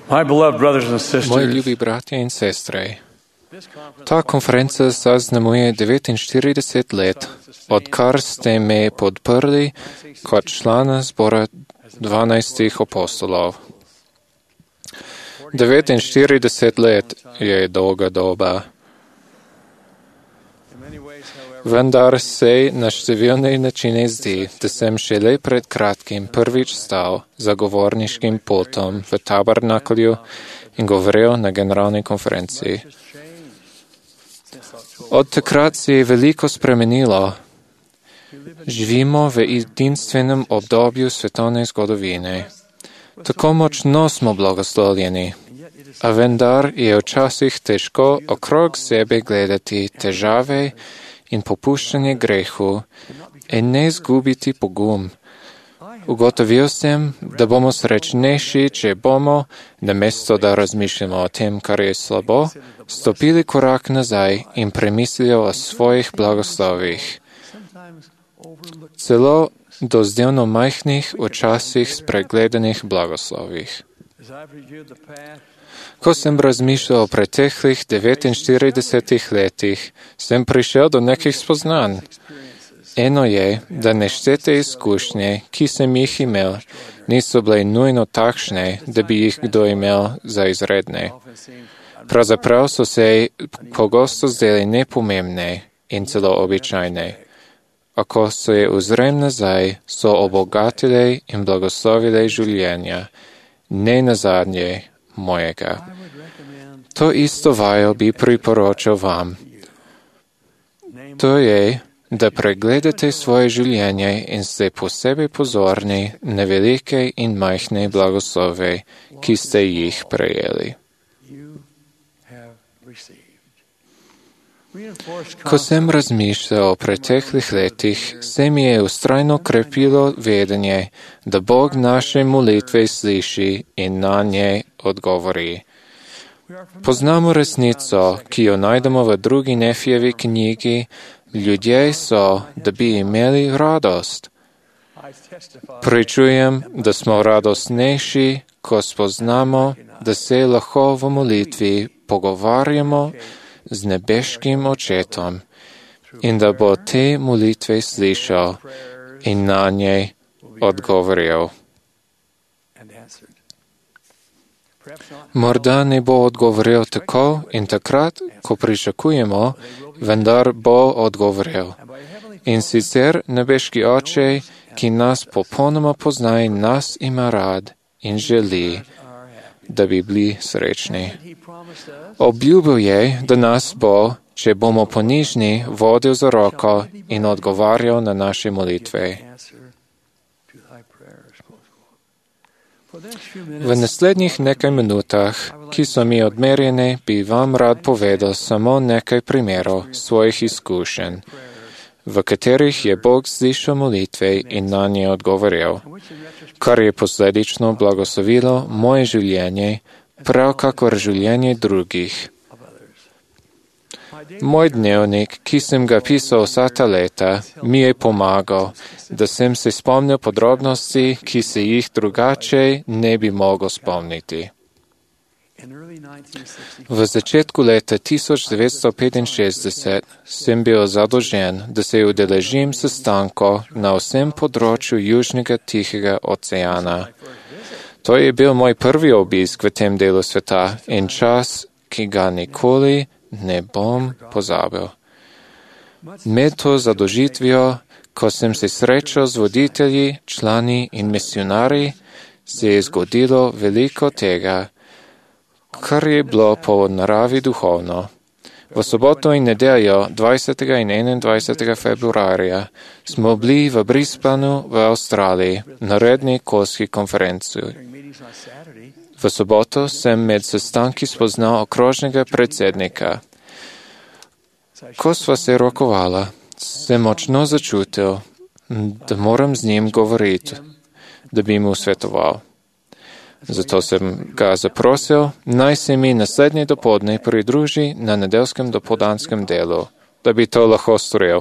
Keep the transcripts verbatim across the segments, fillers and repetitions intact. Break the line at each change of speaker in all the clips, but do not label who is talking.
My beloved brothers and sisters,
Moji ljubi bratje in sestre, ta konferenca zaznamuje devetinštirideset let, odkar ste me podprli kot člana zbora dvanajstih apostolov. devetinštirideset let je dolga doba. Vendar se na številne načine zdi, da sem šele pred kratkim prvič stal za govorniškim pultom v tabernaklju in govoril na generalni konferenciji. Od takrat se je veliko spremenilo. Živimo v edinstvenem obdobju svetovne zgodovine. Tako močno smo blagoslovljeni, a vendar je včasih težko okrog sebe gledati težave in popuščanje grehu in ne zgubiti pogum. Ugotovil sem, da bomo srečnejši, če bomo, namesto da razmišljamo o tem, kar je slabo, stopili korak nazaj in premislili o svojih blagoslovih. Celo do zdevno majhnih, včasih spregledanih blagoslovih. Ko sem razmišljal o preteklih devetinštiridesetih letih, sem prišel do nekih spoznanj. Eno je, da neštete izkušnje, ki sem jih imel, niso bile nujno takšne, da bi jih kdo imel za izredne. Pravzaprav so se pogosto zdeli nepomembne in celo običajne. A ko se ozrem nazaj, so obogatile in blagoslovile življenja, ne nazadnje mojega. To isto vajo bi priporočal vam. To je, da pregledate svoje življenje in ste posebej pozorni na velike in majhne blagoslove, ki ste jih prejeli. Ko sem razmišljal o preteklih letih, se mi je vztrajno krepilo vedenje, da Bog naše molitve sliši in na nje odgovori. Poznamo resnico, ki jo najdemo v drugi Nefijevi knjigi, ljudje so, da bi imeli radost. Pričujem, da smo radostnejši, ko spoznamo, da se lahko v molitvi pogovarjamo z nebeškim očetom in da bo te molitve slišal in na njej odgovoril. Morda ne bo odgovoril tako in takrat, ko pričakujemo, vendar bo odgovoril. In sicer nebeški oče, ki nas popolnoma pozna in nas ima rad in želi, da bi bili srečni. Obljubil je, da nas bo, če bomo ponižni, vodil za roko in odgovarjal na naše molitve. V naslednjih nekaj minutah, ki so mi odmerjene, bi vam rad povedal samo nekaj primerov svojih izkušenj, v katerih je Bog slišal molitve in na nje odgovoril, kar je posledično blagoslovilo moje življenje, prav kakor življenje drugih. Moj dnevnik, ki sem ga pisal vsa ta leta, mi je pomagal, da sem se spomnil podrobnosti, ki se jih drugače ne bi mogel spomniti. V začetku leta tisoč devetsto petinšestdeset sem bil zadolžen, da se udeležim sestankov na vsem področju Južnega Tihega oceana. To je bil moj prvi obisk v tem delu sveta in čas, ki ga nikoli ne bom pozabil. Med to zadolžitvijo, ko sem se srečal z voditelji, člani in misionarji, se je zgodilo veliko tega, kar je bilo po naravi duhovno. V soboto in nedeljo, dvajsetega in enaindvajsetega februarja, smo bili v Brisbaneu v Avstraliji na redni kolski konferenci. V soboto sem med sestanki spoznal okrožnega predsednika. Ko sva se rokovala, sem močno začutil, da moram z njim govoriti, da bi mu svetoval. Zato sem ga zaprosil, naj se mi naslednje dopoldne pridruži na nedeljskem dopoldanskem delu. da bi to lahko storil.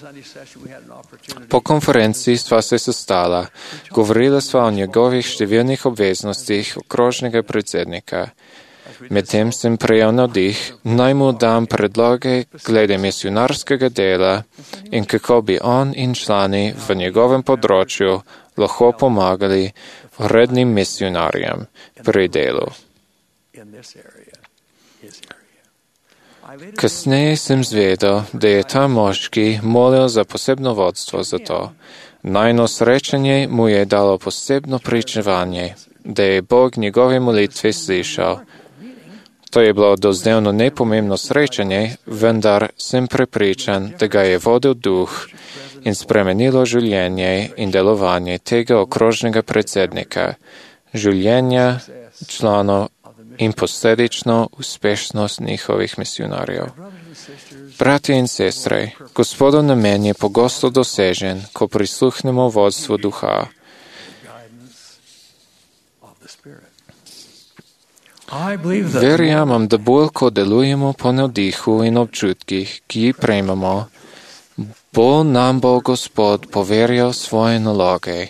Po konferenci sva se sestala, govorila sva o njegovih številnih obveznostih okrožnega predsednika. Medtem sem prejel navdih, naj mu dam predloge glede misionarskega dela in kako bi on in člani v njegovem področju lahko pomagali rednim misionarjem pri delu. Kasneje sem zvedel, da je ta moški molil za posebno vodstvo za to. Najno srečanje mu je dalo posebno pričevanje, da je Bog njegove molitve slišal. To je bilo dozdevno nepomembno srečanje, vendar sem prepričan, da ga je vodil duh in spremenilo življenje in delovanje tega okrožnega predsednika, življenja članov in posledično uspešnost njihovih misionarjev. Bratje in sestre, Gospodov namen je pogosto dosežen, ko prisluhnemo vodstvu duha. Verjamem, da bolj, ko delujemo po navdihu in občutkih, ki jih prejmemo, bolj nam bo Gospod poverjal svoje naloge.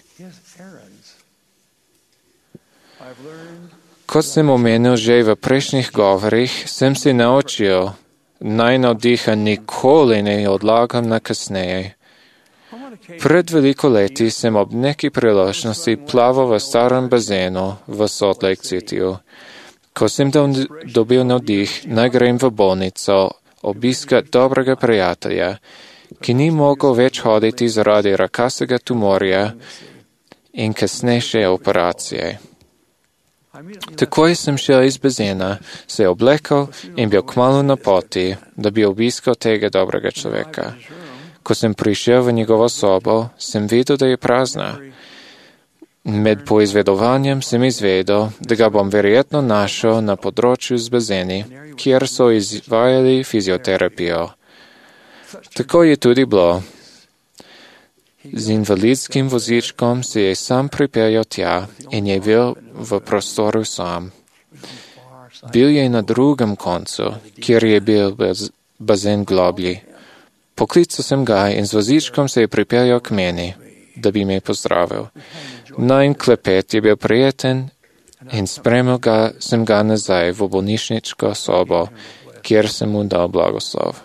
Kot sem omenil že v prejšnjih govorih, sem si naučil, naj navdiha nikoli ne odlagam na kasneje. Pred veliko leti sem ob neki priložnosti plaval v starem bazenu v Salt Lake Cityju. Ko sem dobil navdih, naj grem v bolnico obiskat dobrega prijatelja, ki ni mogel več hoditi zaradi rakastega tumorja in kasnejše operacije. Takoj sem šel iz bazena, se oblekel in bil kmalu na poti, da bi obiskal tega dobrega človeka. Ko sem prišel v njegovo sobo, sem videl, da je prazna. Med poizvedovanjem sem izvedel, da ga bom verjetno našel na področju z bazeni, kjer so izvajali fizioterapijo. Tako je tudi bilo. Z invalidskim vozičkom se je sam pripeljal tja in je bil v prostoru sam. Bil je na drugem koncu, kjer je bil bazen globlji. Poklical sem ga in z vozičkom se je pripeljal k meni, da bi me pozdravil. Najin klepet je bil prijeten in spremil ga, sem ga nazaj v bolnišničko sobo, kjer sem mu dal blagoslov.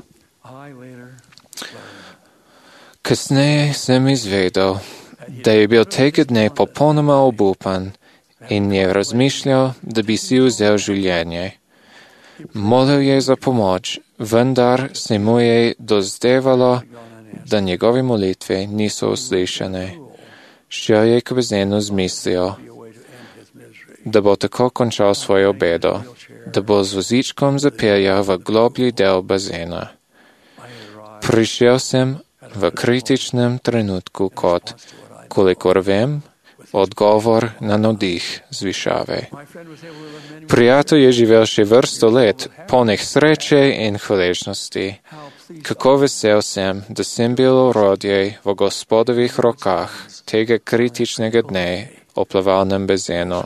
Kasneje sem izvedel, da je bil tega dne popolnoma obupan in je razmišljal, da bi si vzel življenje. Molil je za pomoč, vendar se mu je dozdevalo, da njegove molitve niso uslišane. Šel je k bazenu z mislijo, da bo tako končal svojo bedo, da bo z vozičkom zapeljal v globlji del bazena. Prišel sem v kritičnem trenutku kot, kolikor vem, odgovor na navdih z višave. Prijatelj je živel še vrsto let, polnih sreče in hvaležnosti. Kako vesel sem, da sem bil orodje v Gospodovih rokah tega kritičnega dne o plavalnem bazenu.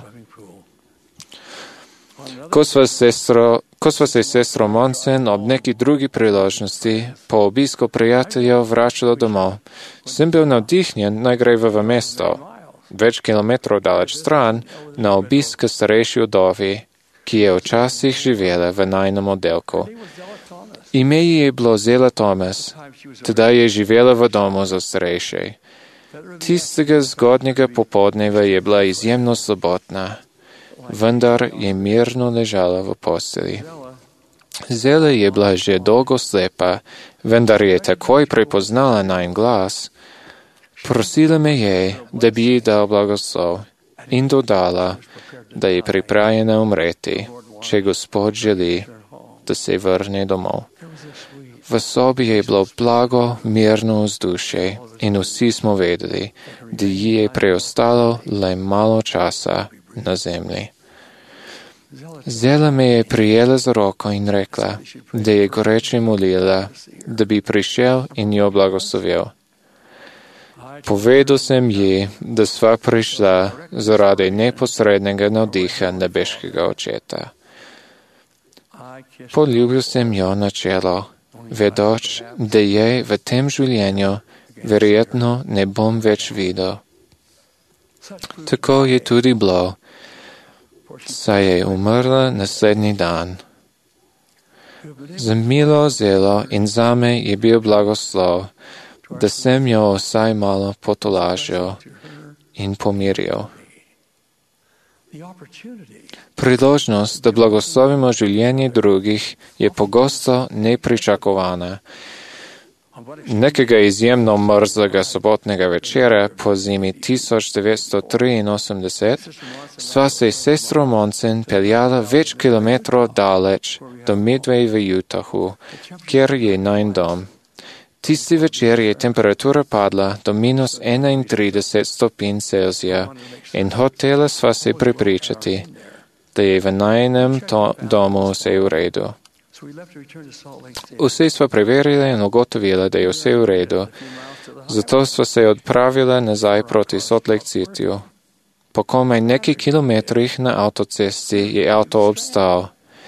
Ko sva, sestro, ko sva se sestro Monsen ob neki drugi priložnosti po obisku prijateljev vračala domov, sem bil navdihnjen, naj greva v mesto, več kilometrov daleč stran, na obisk starejši vdovi, ki je včasih živela v najnem oddelku. Ime ji je bilo Zela Thomas, tedaj je živela v domu za starejše. Tistega zgodnjega popoldneva je bila izjemno slabotna, vendar je mirno ležala v posteli. Zela je bila že dolgo slepa, vendar je takoj prepoznala najin glas. Prosila me je, da bi ji dal blagoslov in dodala, da je pripravljena umreti, če Gospod želi, da se vrne domov. V sobi je bilo blago, mirno vzdušje in vsi smo vedeli, da ji je preostalo le malo časa na zemlji. Zela me je prijela za roko in rekla, da je goreče molila, da bi prišel in jo blagoslovil. Povedal sem ji, da sva prišla zaradi neposrednega navdiha nebeškega očeta. Poljubil sem jo na čelo, vedoč, da je v tem življenju verjetno ne bom več videl. Tako je tudi bilo, saj je umrla naslednji dan. Za milo zelo in zame je bil blagoslov, da sem jo vsaj malo potolažil in pomiril. Priložnost, da blagoslovimo življenje drugih, je pogosto nepričakovana. Nekega izjemno mrzlega sobotnega večera po zimi tisoč devetsto triinosemdeset sva se s sestro Monsen peljala več kilometrov daleč do Midway v Utahu, kjer je najin dom. Tisti večer je temperatura padla do minus enaintrideset stopinj Celzija in hotela sva se prepričati, da je v najinem domu vse v redu. Vse sva preverila in ugotovila, da je vse v redu, zato sva se odpravila nazaj proti Salt Lake Cityju. Po komaj nekaj kilometrih na avtocesti je avto obstal.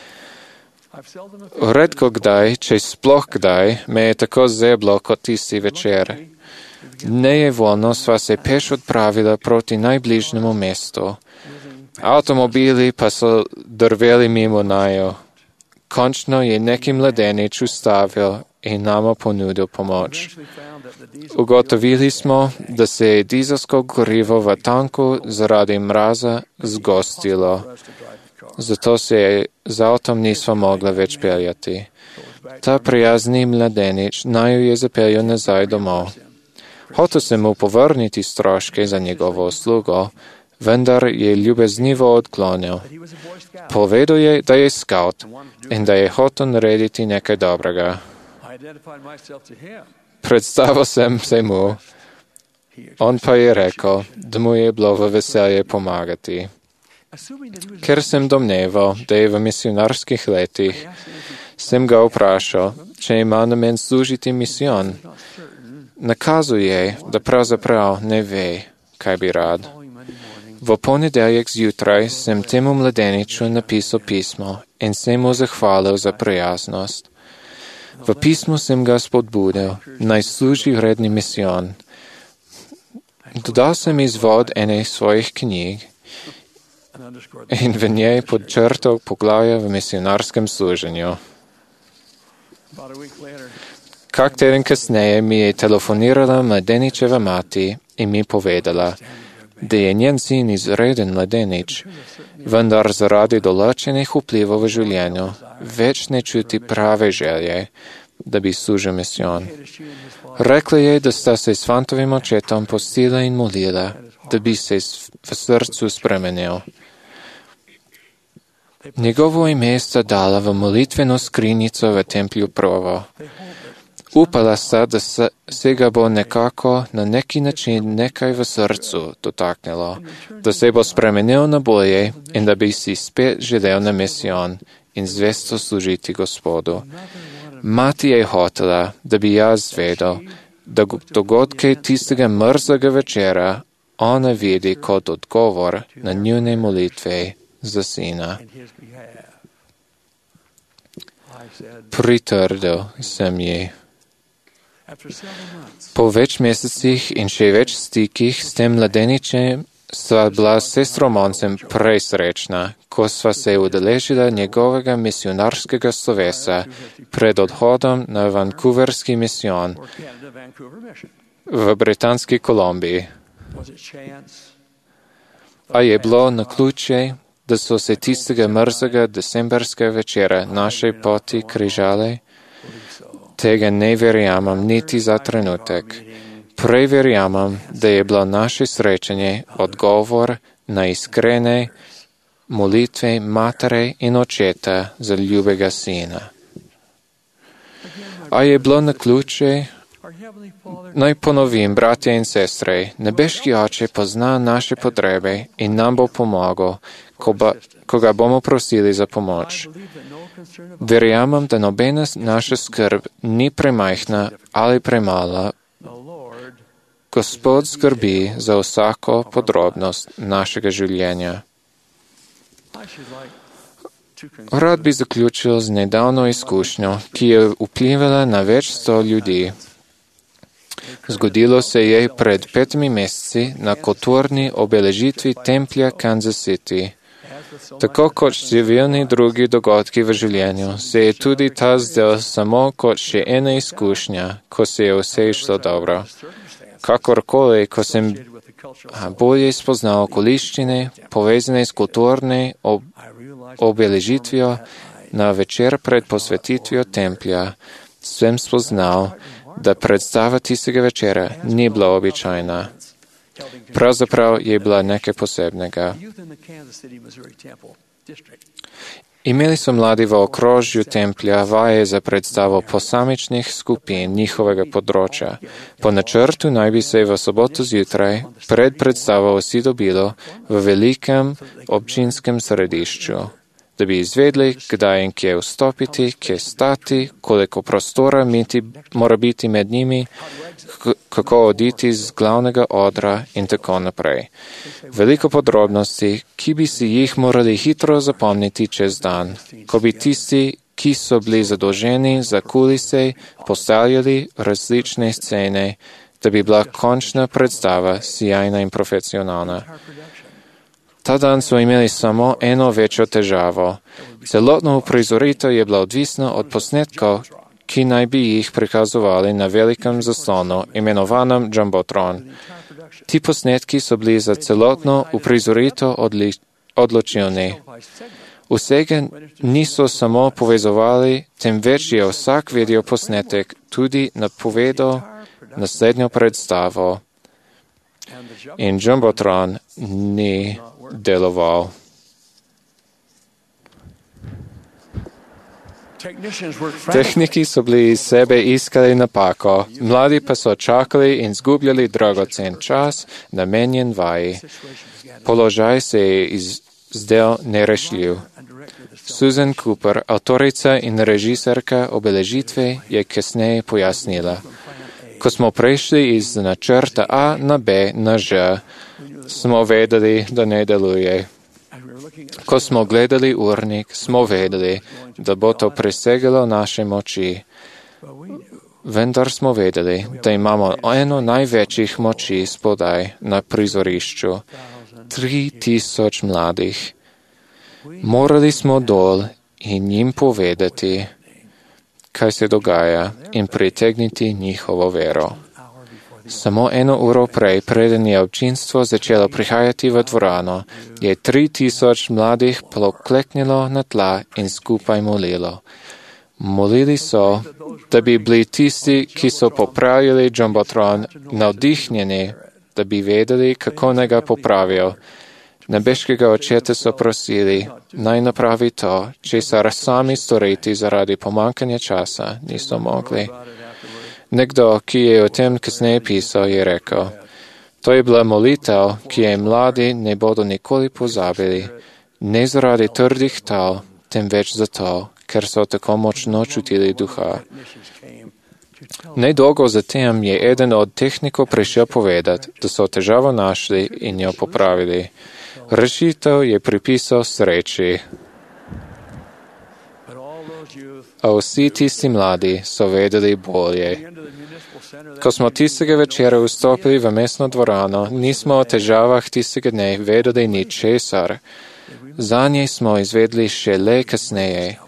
Redko kdaj, če sploh kdaj, me je tako zeblo kot tisti večer. Nejevoljno sva se peš odpravila proti najbližnjemu mestu. Avtomobili pa so drveli mimo naju. Končno je neki mladenič ustavil in nama ponudil pomoč. Ugotovili smo, da se je dizelsko gorivo v tanku zaradi mraza zgostilo. Zato se je z avtom nisva mogla več peljati. Ta prijazni mladenič naju je zapeljal nazaj domov. Hotel sem mu povrniti stroške za njegovo uslugo, vendar je ljubeznivo odklonil. Povedal je, da je scout in da je hotel narediti nekaj dobrega. Predstavil sem se mu, on pa je rekel, da mu je bilo v veselje pomagati. Ker sem domneval, da je v misionarskih letih, sem ga vprašal, če ima namen služiti misijon. Nakazal je, da pravzaprav ne ve, kaj bi rad. V ponedeljek zjutraj sem temu mladeniču napisal pismo in sem mu zahvalil za prijaznost. V pismu sem ga spodbudil, naj služi redni misijon. Dodal sem izvod ene svojih knjig in v njej podčrtal poglavje v misionarskem služenju. Kak teden kasneje mi je telefonirala mladeničeva mati in mi povedala, da je njen sin izreden mladenič, vendar zaradi določenih vplivov v življenju več ne čuti prave želje, da bi služil misijon. Rekla je, da sta se s fantovim očetom postila in molila, da bi se v srcu spremenil. Njegovo ime sta dala v molitveno skrinjico v templju Provo. Upala sta, da se, se ga bo nekako na neki način nekaj v srcu dotaknilo, da se bo spremenil na bolje in da bi si spet želel na misijon in zvesto služiti Gospodu. Mati je hotela, da bi jaz vedel, da dogodke tistega mrzlega večera ona vidi kot odgovor na njune molitve za sina. Pritrdil sem ji. Po več mesecih in še več stikih s tem mladeničem sva bila s sestro Monsen presrečna, ko sva se udeležila njegovega misionarskega slovesa pred odhodom na Vancouverski misijon v Britanski Kolumbiji. A je bilo naključje, da so se tistega mrzega decembrskega večera naše poti križale? Tega ne verjamem niti za trenutek. Prej verjamem, da je bilo naše srečanje odgovor na iskrene molitve matere in očeta za ljubega sina. A je bilo naključje? Naj ponovim, bratje in sestre, nebeški oče pozna naše potrebe in nam bo pomagal, ko, ba, ko ga bomo prosili za pomoč. Verjamem, da nobena naša skrb ni premajhna ali premala. Gospod skrbi za vsako podrobnost našega življenja. Rad bi zaključil z nedavno izkušnjo, ki je vplivala na več sto ljudi. Zgodilo se je pred petimi meseci na kulturni obeležitvi templja Kansas City. Tako kot številni drugi dogodki v življenju, se je tudi ta zdel samo kot še ena izkušnja, ko se je vse išlo dobro. Kakorkoli, ko sem bolje spoznal okoliščine, povezane s kulturne ob obeležitvijo na večer pred posvetitvijo templja, sem spoznal, da predstava tistega večera ni bila običajna. Pravzaprav je bila nekaj posebnega. Imeli so mladi v okrožju templja vaje za predstavo posamičnih skupin njihovega področja. Po načrtu naj bi se v soboto zjutraj pred predstavo vsi dobilo v velikem občinskem središču, da bi izvedli, kdaj in kje vstopiti, kje stati, koliko prostora miti, mora biti med njimi, kako oditi z glavnega odra in tako naprej. Veliko podrobnosti, ki bi si jih morali hitro zapomniti čez dan, ko bi tisti, ki so bili zadolženi za kulise, postavljali različne scene, da bi bila končna predstava sijajna in profesionalna. Ta dan so imeli samo eno večjo težavo. Celotno uprizoritev je bila odvisna od posnetkov, ki naj bi jih prikazovali na velikem zaslonu, imenovanem Jumbotron. Ti posnetki so bili za celotno uprizoritev odločilni. Vsega niso samo povezovali, temveč je vsak video posnetek tudi napovedal naslednjo predstavo. In Jumbotron ni deloval. Tehniki so bili iz sebe iskali napako, mladi pa so čakali in zgubljali dragocen čas namenjen vaji. Položaj se je zdel nerešljiv. Susan Cooper, avtorica in režiserka obeležitve, je kasneje pojasnila. Ko smo prešli iz načrta A na B na Ž, smo vedeli, da ne deluje. Ko smo gledali urnik, smo vedeli, da bo to presegalo naše moči. Vendar smo vedeli, da imamo eno največjih moči spodaj na prizorišču. Tri tisoč mladih. Morali smo dol in jim povedati, kaj se dogaja, in pritegniti njihovo vero. Samo eno uro prej, preden je občinstvo začelo prihajati v dvorano, je tri tisoč mladih pokleknilo na tla in skupaj molilo. Molili so, da bi bili tisti, ki so popravili Jumbotron, navdihnjeni, da bi vedeli, kako naj ga popravijo. Nebeškega očeta so prosili, naj napravi to, česar sami storiti zaradi pomankanja časa niso mogli. Nekdo, ki je o tem kasneje pisal, je rekel, to je bila molitev, ki je mladi ne bodo nikoli pozabili, ne zaradi trdih tal, temveč zato, ker so tako močno čutili duha. Nedolgo zatem je eden od tehnikov prišel povedati, da so težavo našli in jo popravili. Rešitev je pripisal sreči. A vsi tisti mladi so vedeli bolje. Ko smo tistega večera vstopili v mestno dvorano, nismo o težavah tistega dne vedeli ničesar. Zanje smo izvedli šele kasneje.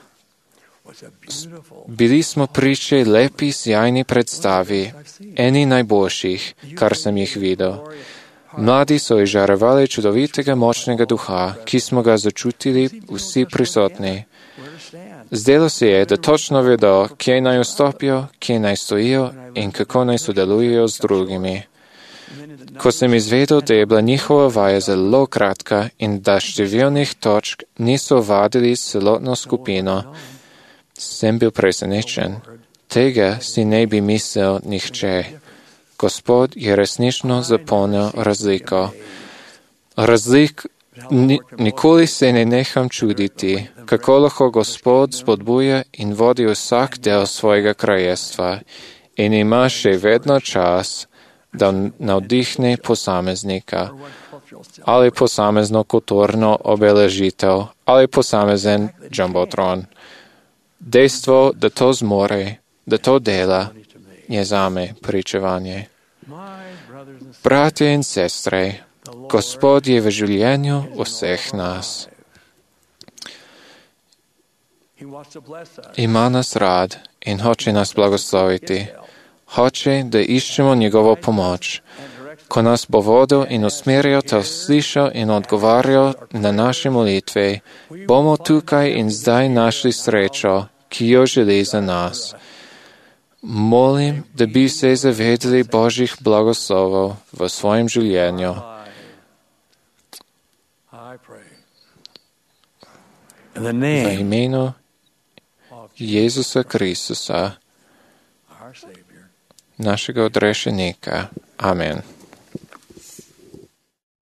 Bili smo priče lepi, sjajni predstavi, eni najboljših, kar sem jih videl. Mladi so izžarovali čudovitega močnega duha, ki smo ga začutili vsi prisotni. Zdelo se je, da točno vedo, kje naj vstopijo, kje naj stojijo in kako naj sodelujejo z drugimi. Ko sem izvedel, da je bila njihova vaja zelo kratka in da številnih točk niso vadili s celotno skupino, sem bil presenečen. Tega si ne bi mislil nihče. Gospod je resnično zapolnil razliko. Razlik ni, nikoli se ne neham čuditi, kako lahko Gospod spodbuja in vodi vsak del svojega kraljestva in ima še vedno čas, da navdihne posameznika. ali posamezno kulturno obeležitev, ali posamezen jumbotron. Dejstvo, da to zmore, da to dela, je zame pričevanje. Bratje in sestre, Gospod je v življenju vseh nas. Ima nas rad in hoče nas blagosloviti. Hoče, da iščemo njegovo pomoč. Ko nas bo vodil in usmeril, te slišal in odgovarjal na naše molitve, bomo tukaj in zdaj našli srečo, ki jo želi za nas. Molim, da bi se zavedali Božjih blagoslovov v svojem življenju. V imenu Jezusa Kristusa, našega odrešenika. Amen.